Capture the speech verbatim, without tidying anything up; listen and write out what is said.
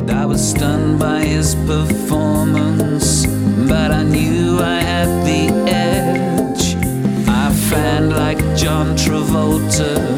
I was stunned by his performance, but I knew I had the edge. I fanned like John Travolta,